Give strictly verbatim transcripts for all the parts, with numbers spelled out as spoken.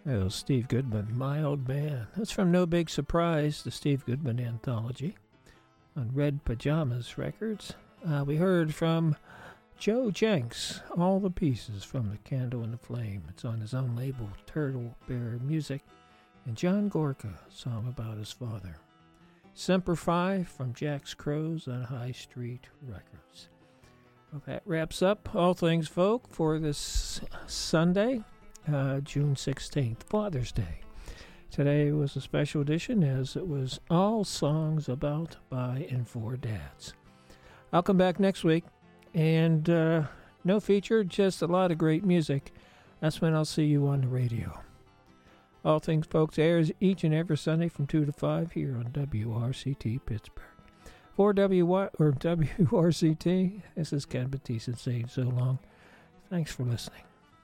That was Steve Goodman, My Old Man. That's from No Big Surprise, the Steve Goodman anthology on Red Pajamas Records. Uh, we heard from Joe Jenks, All the Pieces from The Candle and the Flame. It's on his own label, Turtle Bear Music. And John Gorka, a song about his father. Semper Fi from Jack's Crows on High Street Records. Well, that wraps up All Things Folk for this Sunday, uh, June sixteenth, Father's Day. Today was a special edition as it was all songs about, by, and for dads. I'll come back next week and uh, no feature, just a lot of great music. That's when I'll see you on the radio. All Things Folks airs each and every Sunday from two to five here on W R C T Pittsburgh. For W Y, or W R C T, this is Ken Batista saying so long. Thanks for listening.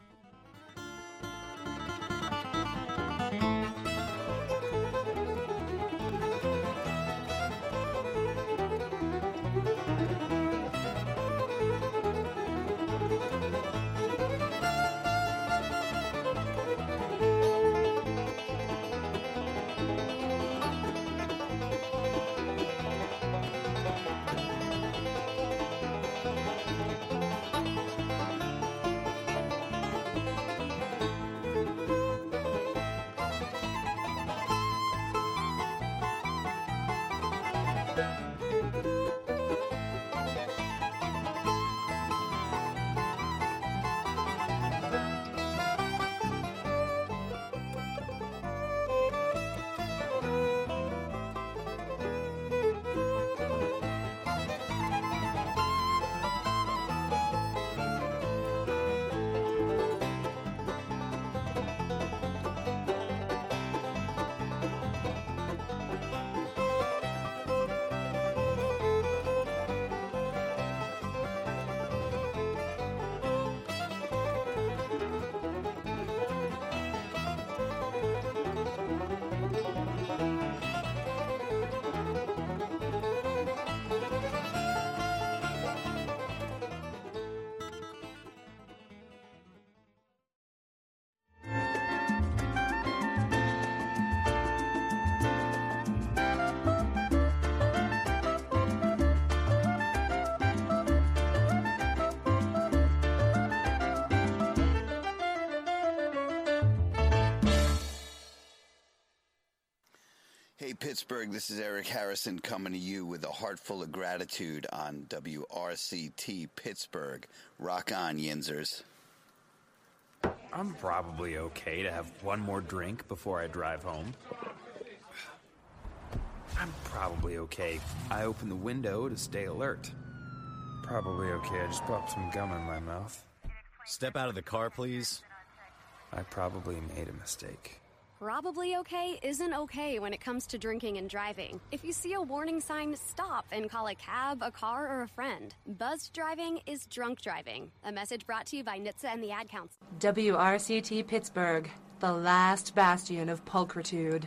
Hey Pittsburgh, this is Eric Harrison coming to you with a heart full of gratitude on W R C T Pittsburgh. Rock on, Yinzers. I'm probably okay to have one more drink before I drive home. I'm probably okay. I open the window to stay alert. Probably okay. I just popped some gum in my mouth. Step out of the car, please. I probably made a mistake. Probably okay isn't okay when it comes to drinking and driving. If you see a warning sign, stop and call a cab, a car, or a friend. Buzzed driving is drunk driving. A message brought to you by N H T S A and the Ad Council. W R C T Pittsburgh, the last bastion of pulchritude.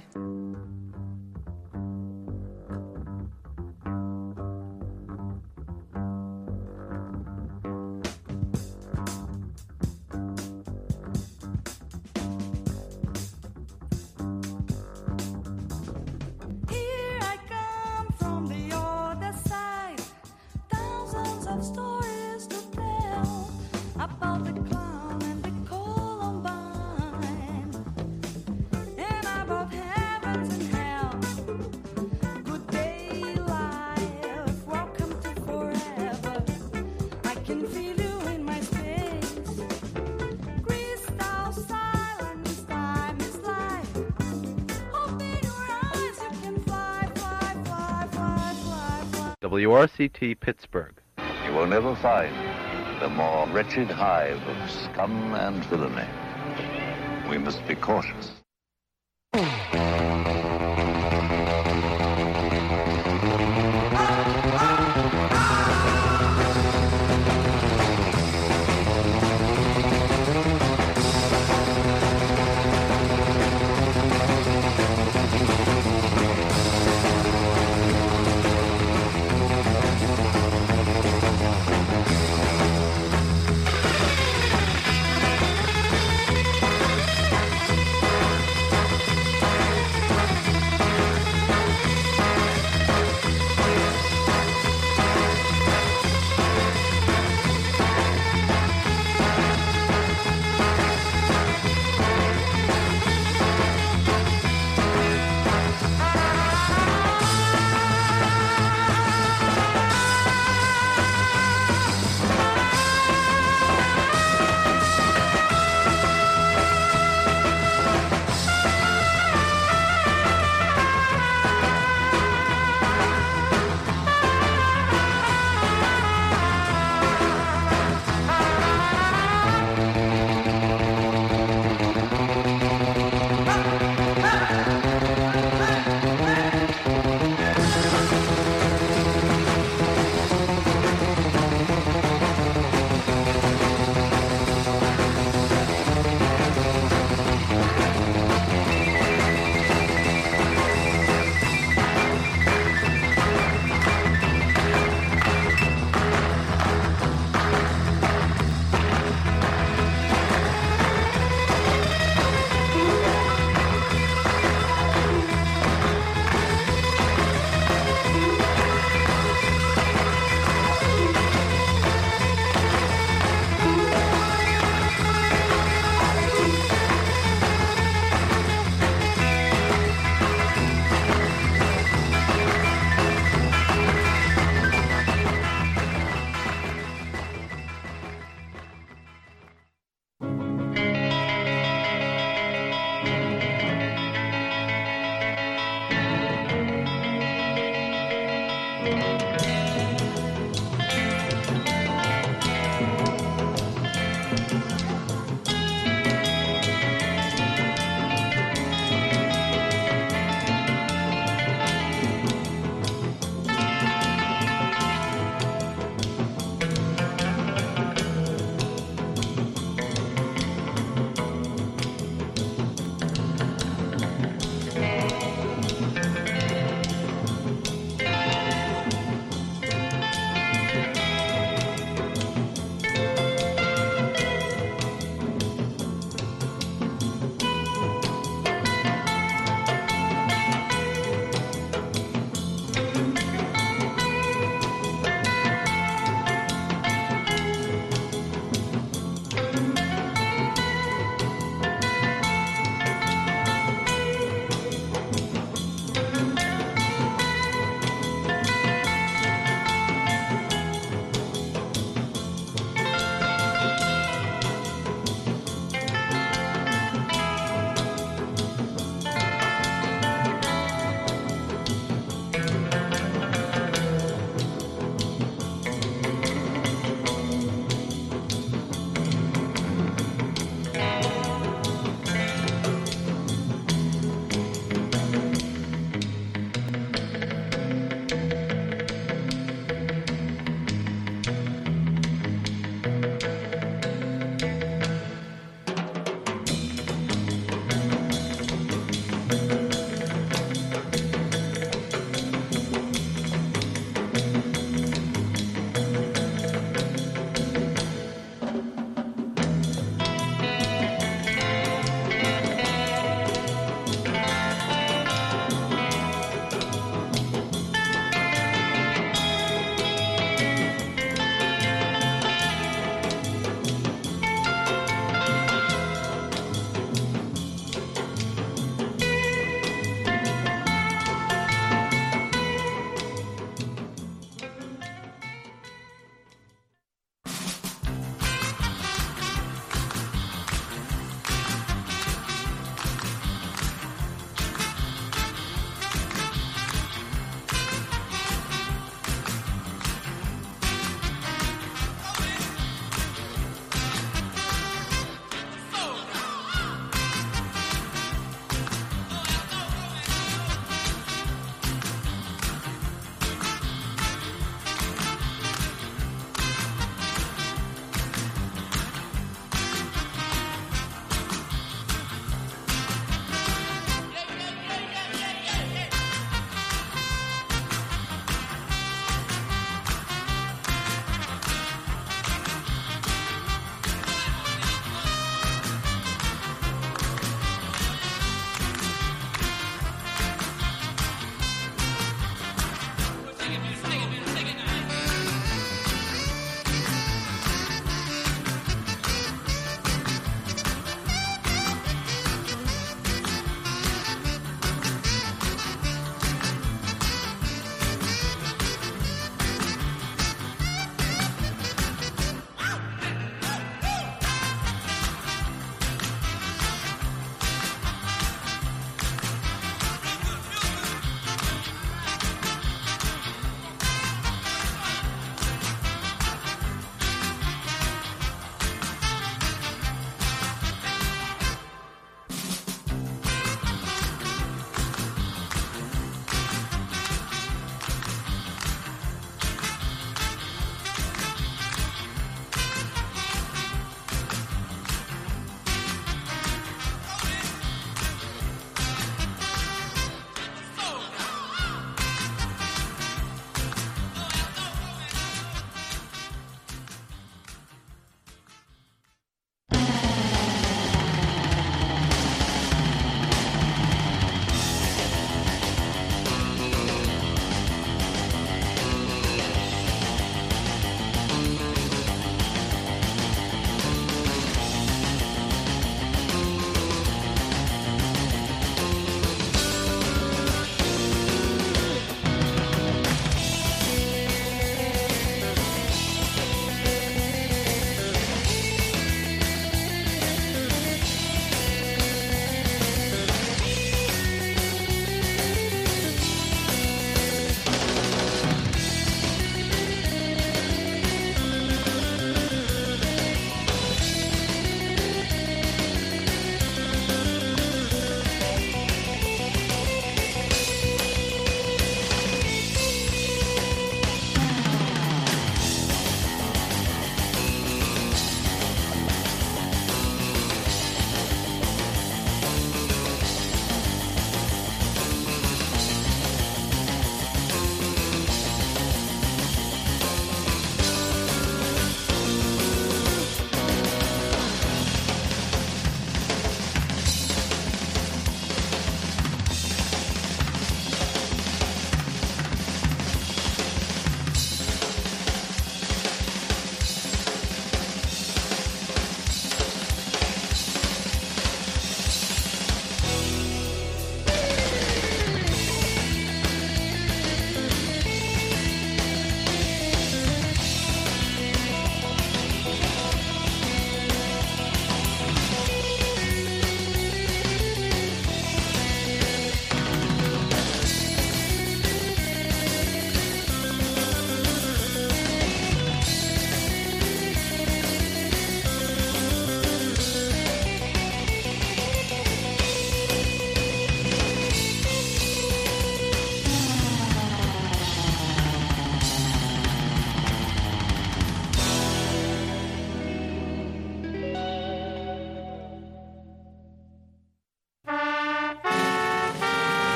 W R C T Pittsburgh. You will never find the more wretched hive of scum and villainy. We must be cautious.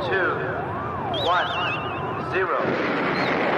two, one, zero.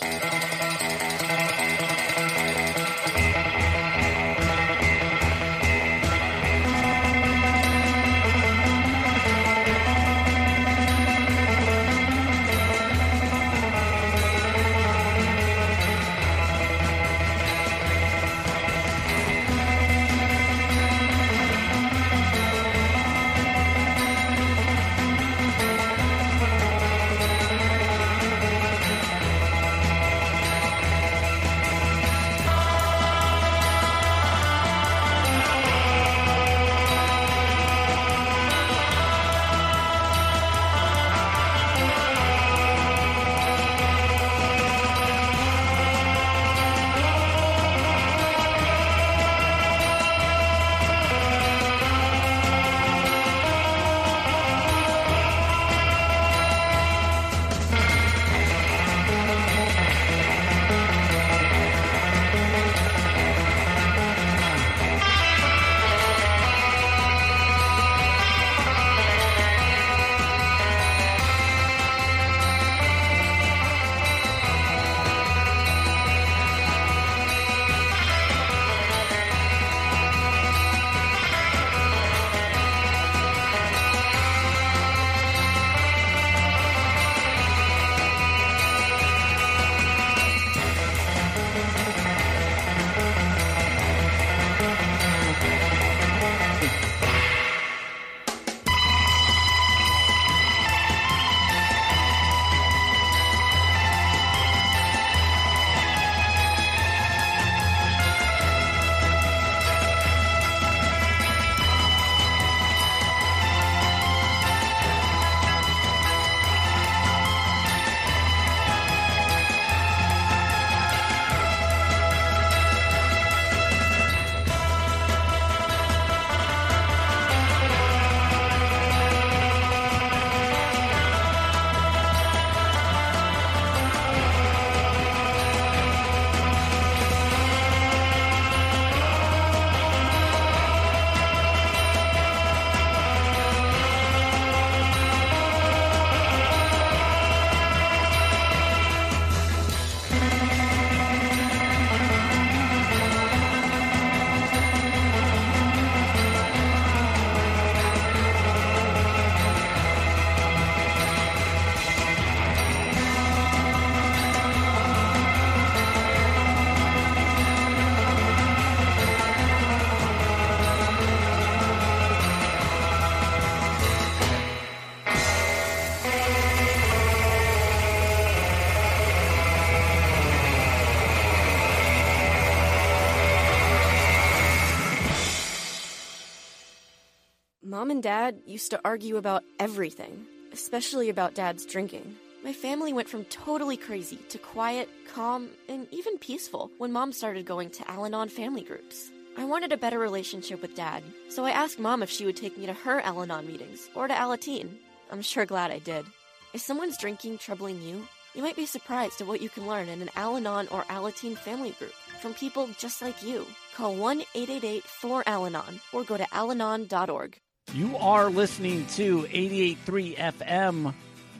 Mom and Dad used to argue about everything, especially about Dad's drinking. My family went from totally crazy to quiet, calm, and even peaceful when Mom started going to Al-Anon family groups. I wanted a better relationship with Dad, so I asked Mom if she would take me to her Al-Anon meetings or to Alateen. I'm sure glad I did. If someone's drinking troubling you, you might be surprised at what you can learn in an Al-Anon or Alateen family group from people just like you. Call one eight eight eight four Al Anon or go to al anon dot org. You are listening to eighty-eight point three F M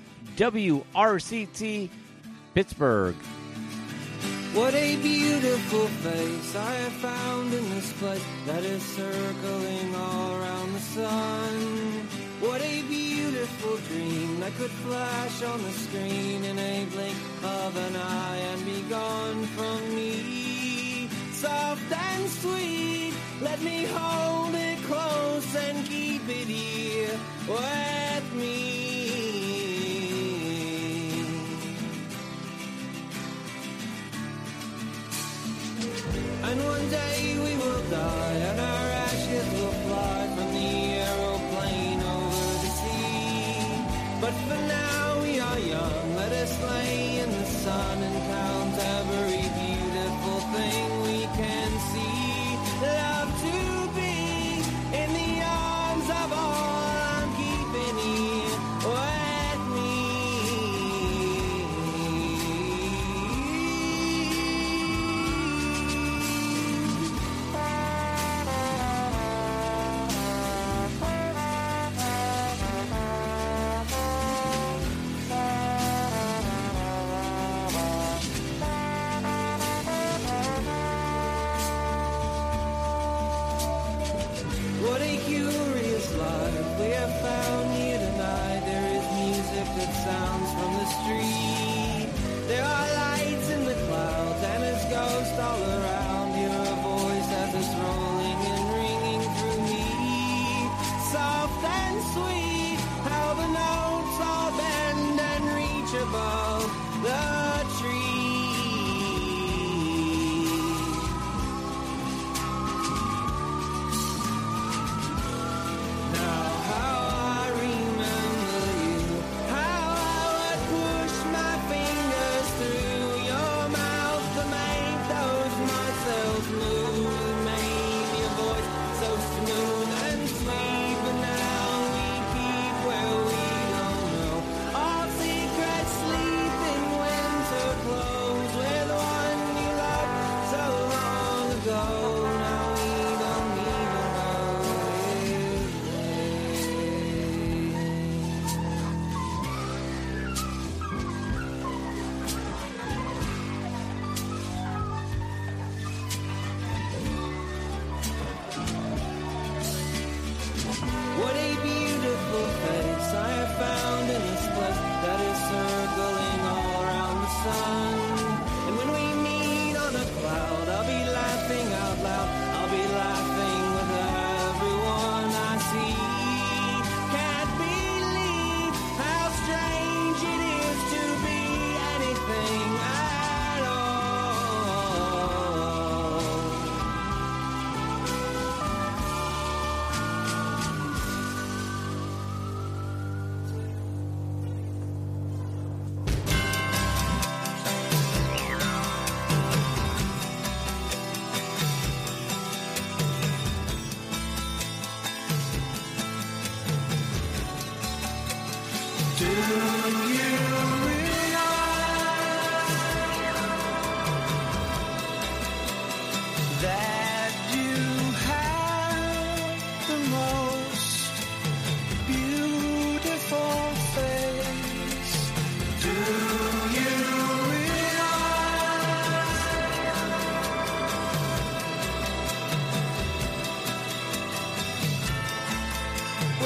W R C T Pittsburgh. What a beautiful face I have found in this place that is circling all around the sun. What a beautiful dream that could flash on the screen in a blink of an eye and be gone from me. Soft and sweet, let me hold it close and keep it here with me. And one day we will die and our ashes will fly from the aeroplane over the sea. But for now we are young, let us lay in the sun and count every beautiful thing we can see. Love to be in the arms of all I'm keeping here with me.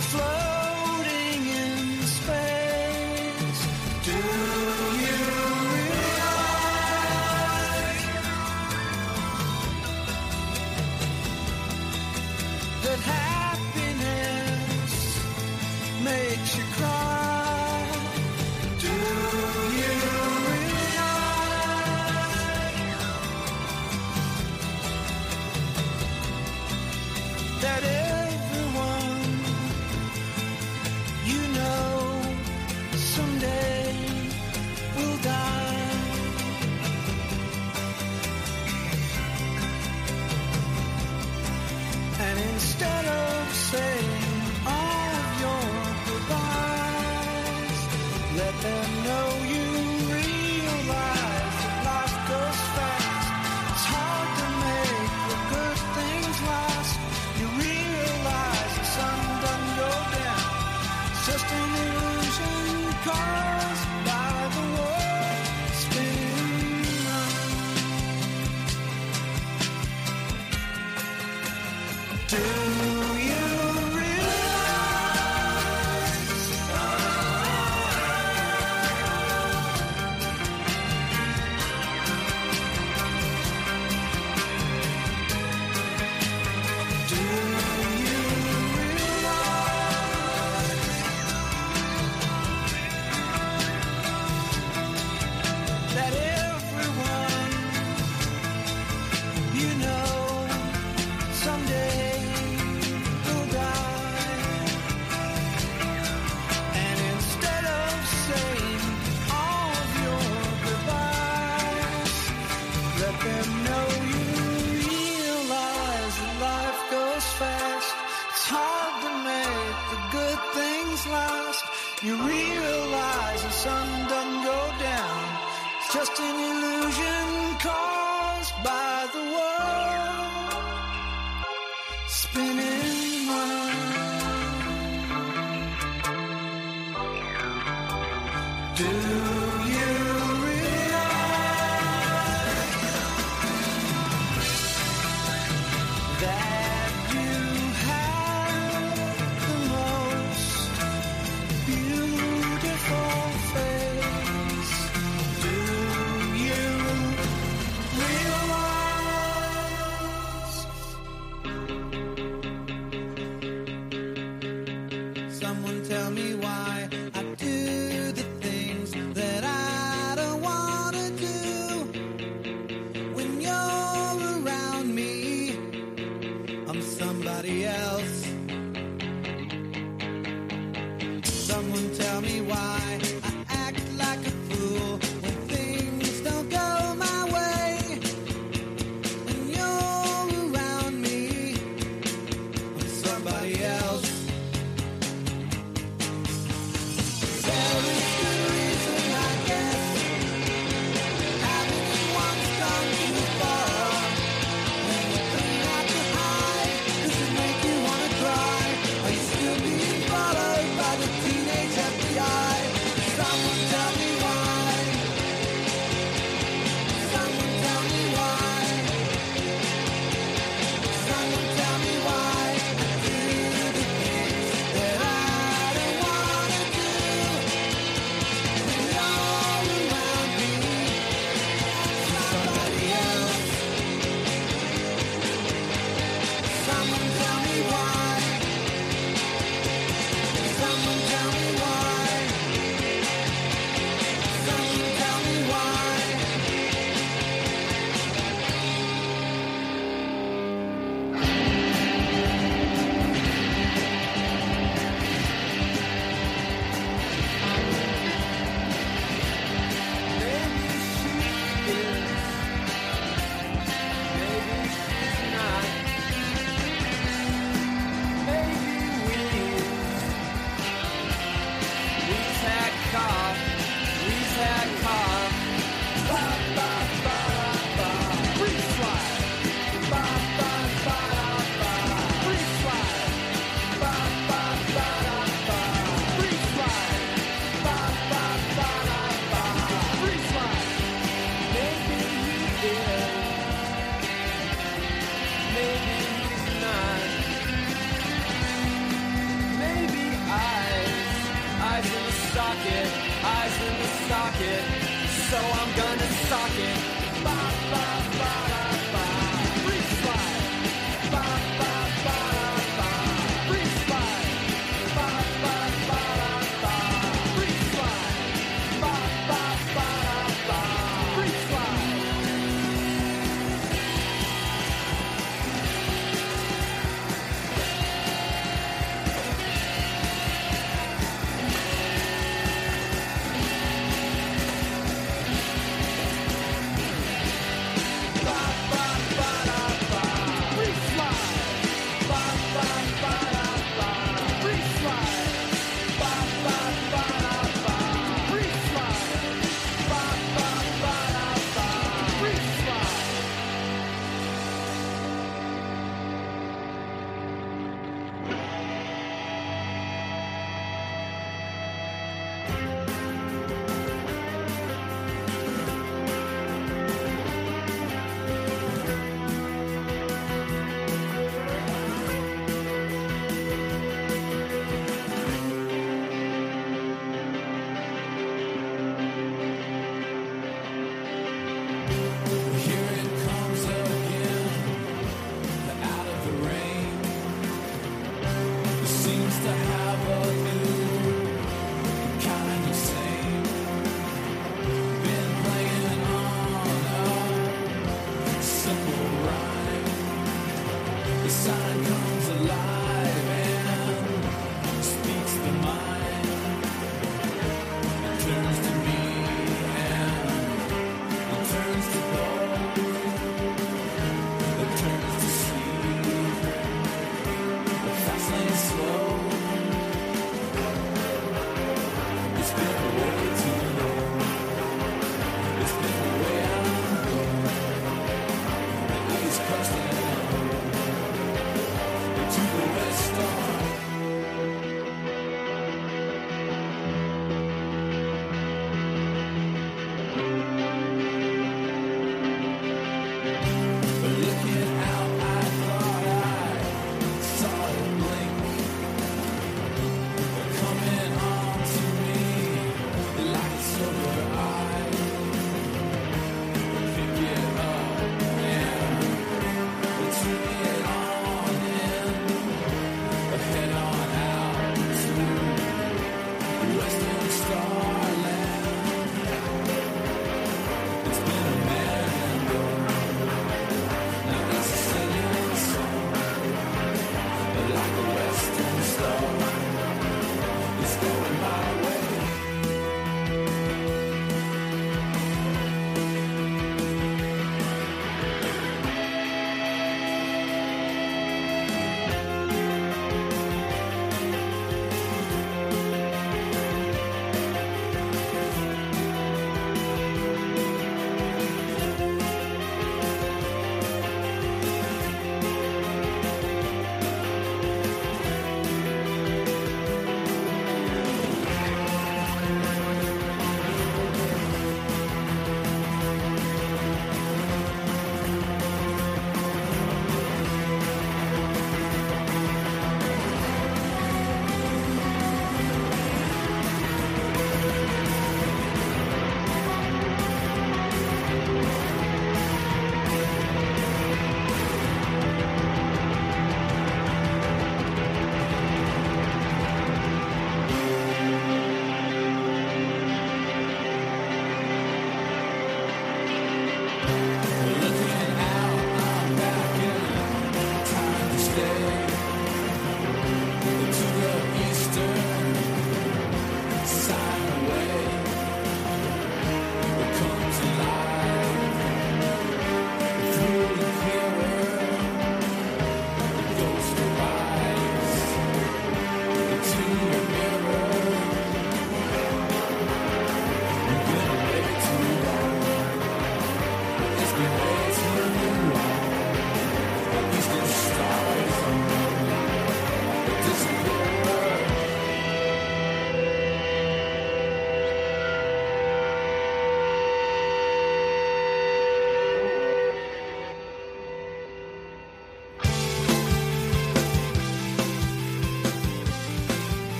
You're floating in space. Do you realize that happiness makes you cry? Do you realize that everyone you know someday will die? And instead of saying all of your goodbyes, let them know you realize that life goes fast. It's hard to make the good things last. You realize the sun doesn't go down. It's just an illusion caused by the world spinning round. Do you that everyone you know someday will die? And instead of saying all of your goodbyes, let them know you realize that life goes fast. It's hard to make the good things last. You realize the sun doesn't go down. It's just an illusion caused by the world spinning round. Do you realize that you have the most beautiful face? Do you realize I'm gonna sock it. Ba, ba, ba, da, ba. Free slide. Ba, ba, ba, da, ba. Free slide. Ba, ba, ba, da, ba. Free slide. Ba, ba, ba, da, ba. Free slide.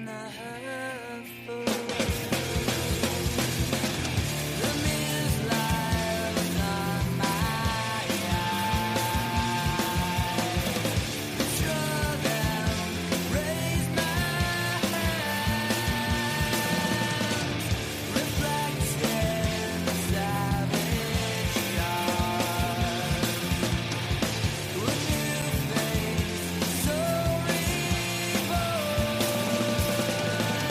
and a half full. The mirror's light on my eyes. Draw them, raise my hand. Reflecting savage stars. With new face so reborn.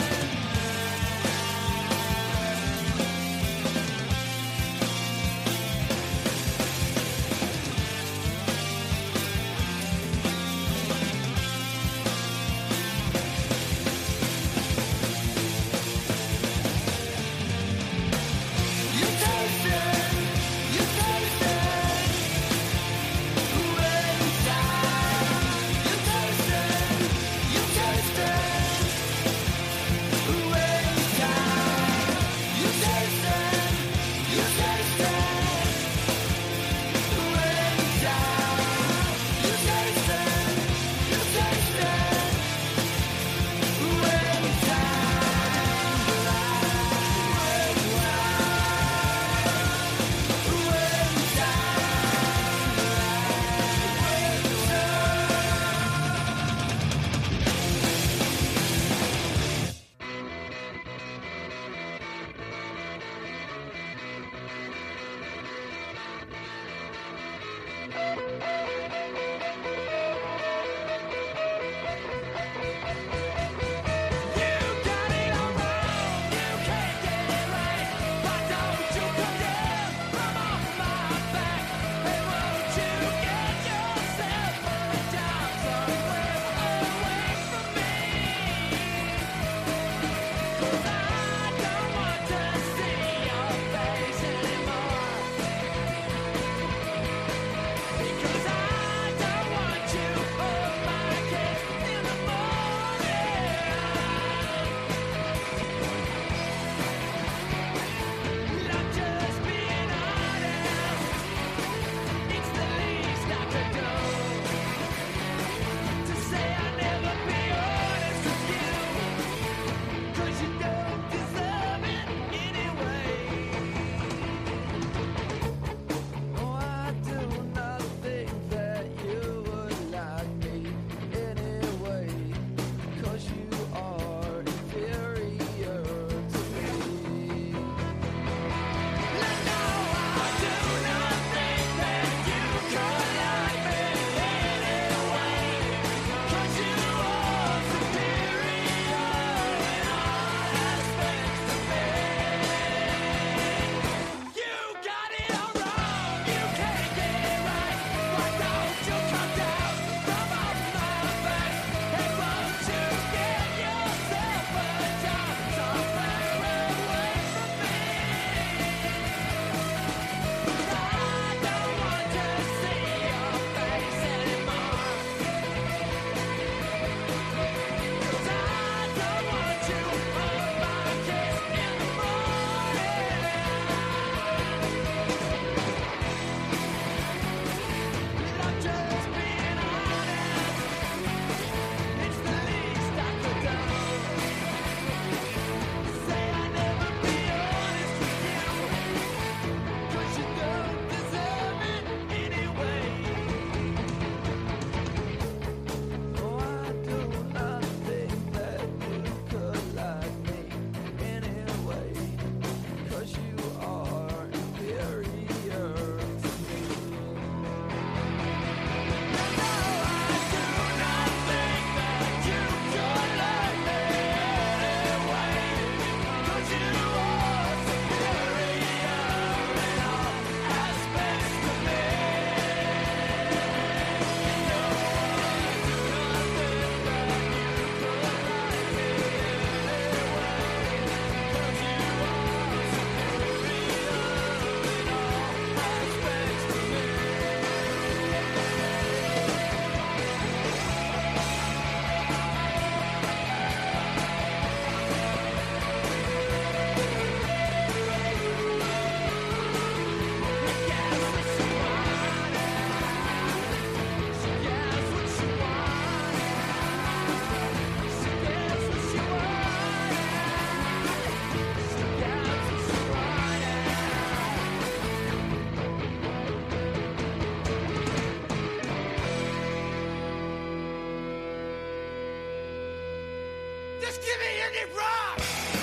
Just give me indie rock!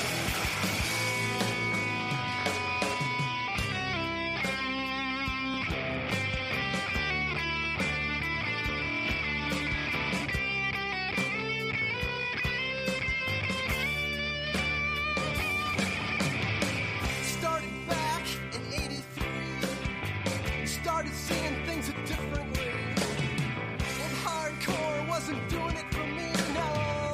Started back in eighty-three. Started seeing things a different way. And hardcore wasn't doing it for me, no.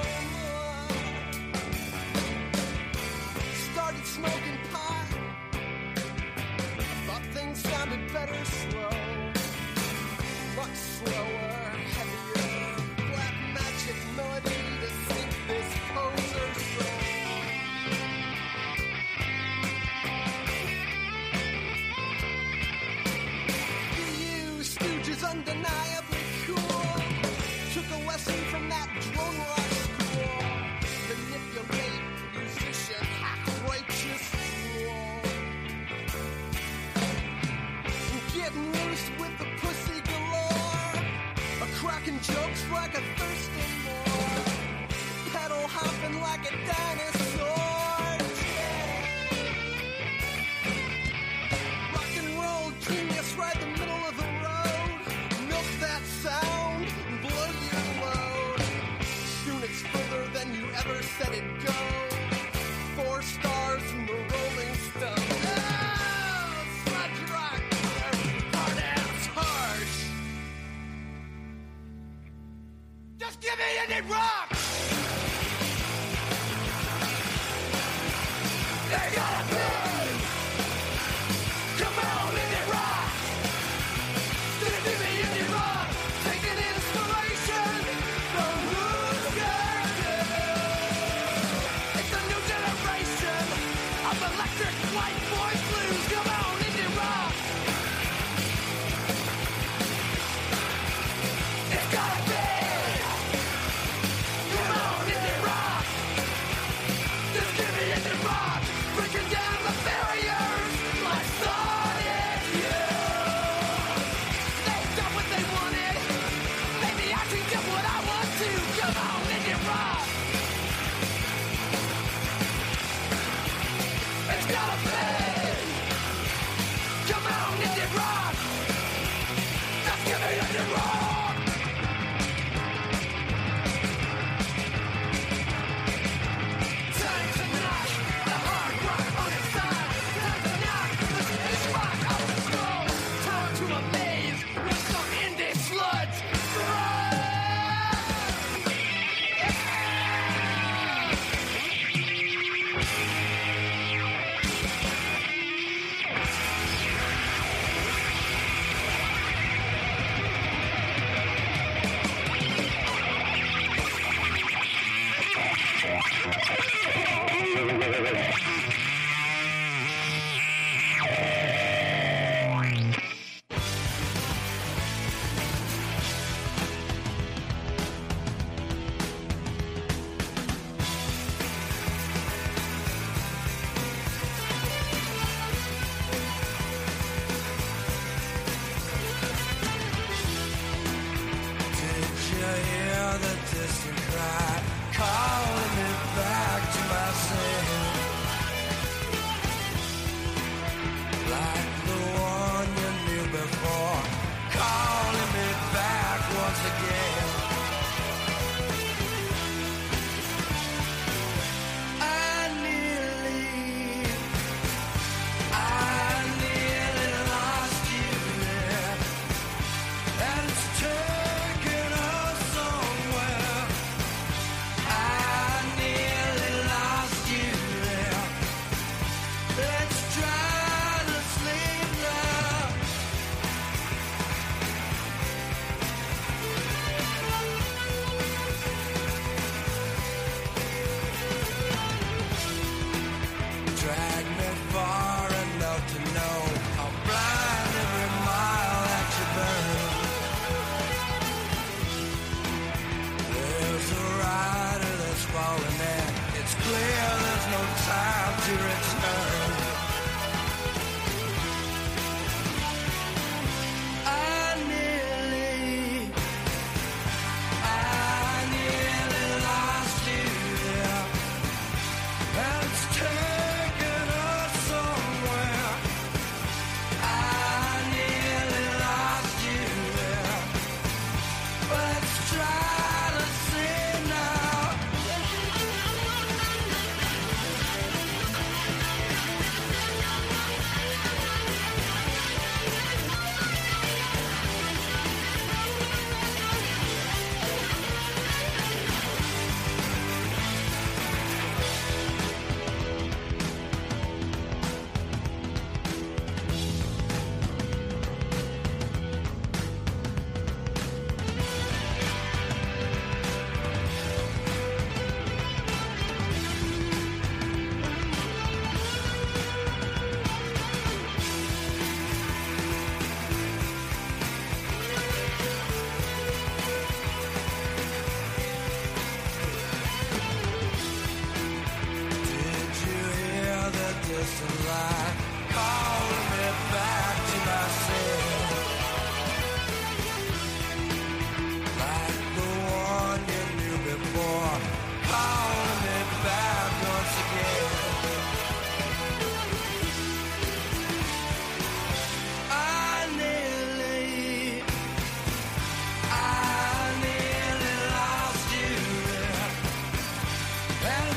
Started smoking pot. Thought things sounded better slow. Much slower, heavier. Black magic melody to sink this poser soul. You stooges undeniably cool. Took a lesson from that drone rock school. Manipulate, musician, hack, righteous rule. Getting loose with the pussy galore. A cracking jokes like a thirsty more. Pedal hopping like a dinosaur. Rock and roll genius right the middle of the road. Milk that sound and blow your load. Soon it's further than you ever said it'd go. Four stars from the Rolling Stone. Oh, sludge rock, hard ass harsh. Just give me indie rock. They gotta be. Come on, indie rock. Just give me indie rock. Taking inspiration from who's got It's a new generation of electric white boys blues. Come on, indie rock. It's gotta be. Come on, indie rock. Just give me indie rock. Breaking down the barriers like Sonic Youth. They got what they wanted. Maybe I can get what I want to. Come on, indie rock. It's gotta be. Come on, indie rock. Just give me indie rock. Time to knock the hard rock on its side. Time to knock the space rock off the scroll. Time to amaze with some indie sludge. Did you hear the distant cry calling me back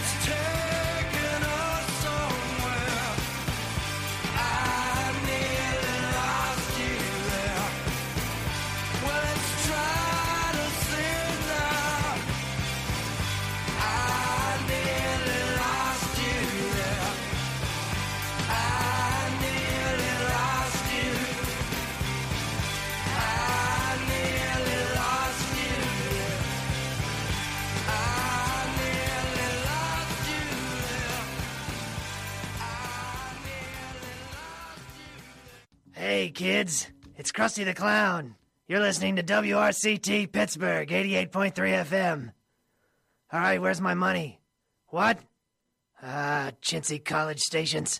Hey, kids, it's Krusty the Clown. You're listening to W R C T Pittsburgh, eighty-eight point three F M. All right, where's my money? What? Ah, chintzy college stations.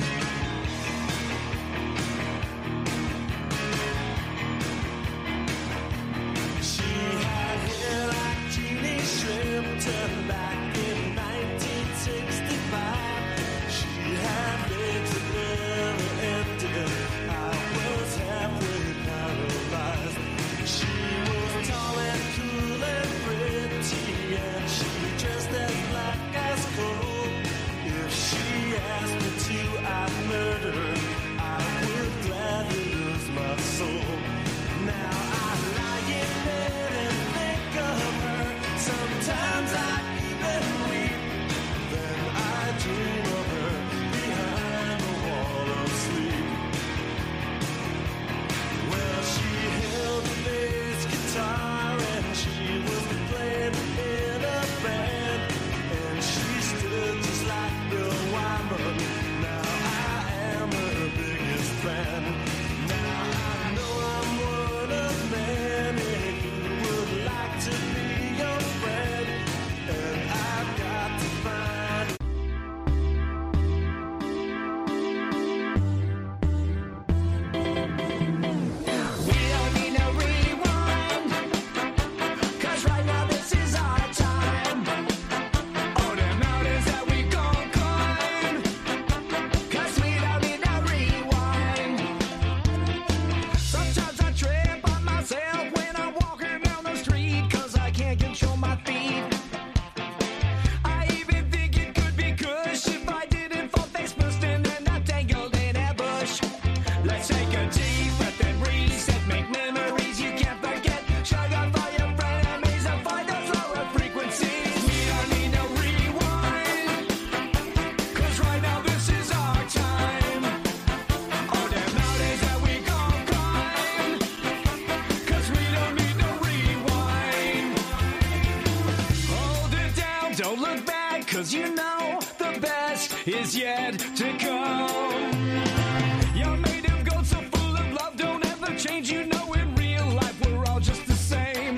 Cause you know the best is yet to come. You're made of gold so full of love, don't ever change. You know in real life we're all just the same.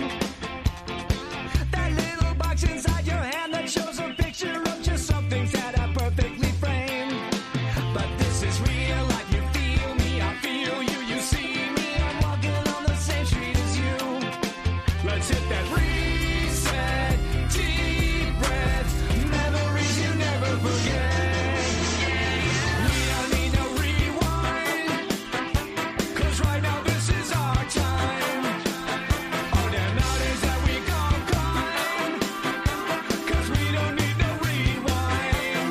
That little box inside your hand that shows a picture of just some things that are perfectly framed. But this is real life, you feel me, I feel you, you see me. I'm walking on the same street as you. Let's hit that reset, deep breath. Memories you never forget. We don't need no rewind, cause right now this is our time. All them mountains that we gon' climb, cause we don't need no rewind.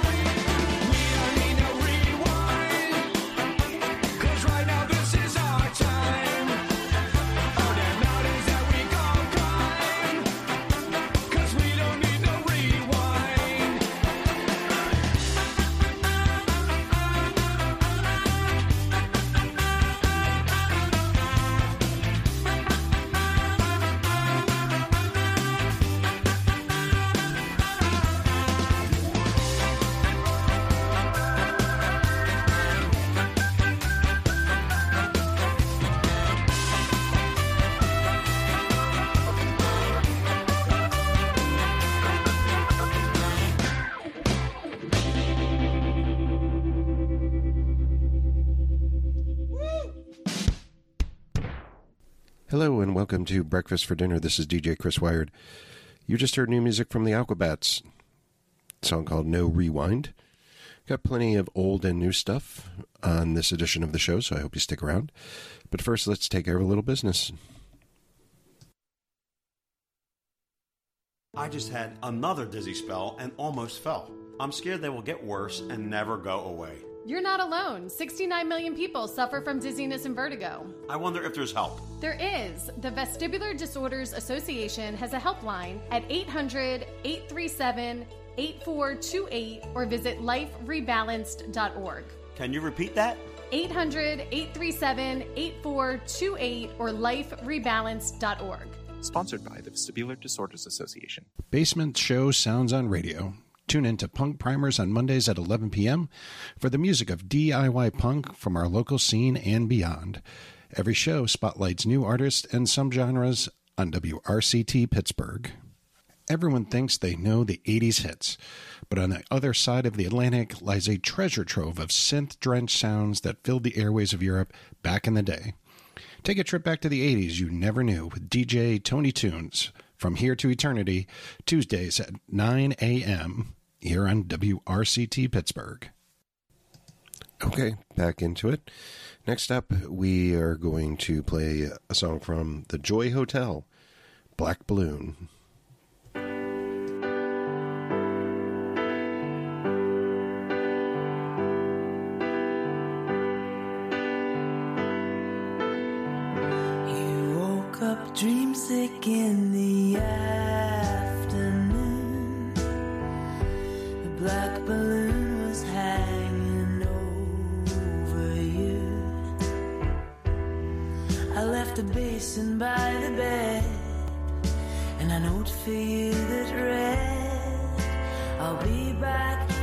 We don't need no rewind, cause right now this is our time. All them mountains that we gon' climb, cause we don't need no rewind. Hello and welcome to Breakfast for Dinner. This is D J Chris Wired. You just heard new music from the Aquabats. A song called No Rewind. Got plenty of old and new stuff on this edition of the show, so I hope you stick around. But first, let's take care of a little business. I just had another dizzy spell and almost fell. I'm scared they will get worse and never go away. You're not alone. sixty-nine million people suffer from dizziness and vertigo. I wonder if there's help. There is. The Vestibular Disorders Association has a helpline at eight hundred, eight three seven, eight four two eight or visit life rebalanced dot org. Can you repeat that? eight hundred, eight three seven, eight four two eight or life rebalanced dot org. Sponsored by the Vestibular Disorders Association. Basement Show Sounds on Radio. Tune in to Punk Primers on Mondays at eleven p.m. for the music of D I Y punk from our local scene and beyond. Every show spotlights new artists and some genres on W R C T Pittsburgh. Everyone thinks they know the eighties hits, but on the other side of the Atlantic lies a treasure trove of synth-drenched sounds that filled the airways of Europe back in the day. Take a trip back to the eighties you never knew with D J Tony Tunes from Here to Eternity, Tuesdays at nine a.m. here on W R C T Pittsburgh. Okay, back into it. Next up, we are going to play a song from the Joy Hotel, Black Balloon. Dream sick in the afternoon. The black balloon was hanging over you. I left a basin by the bed and a note for you that read, I'll be back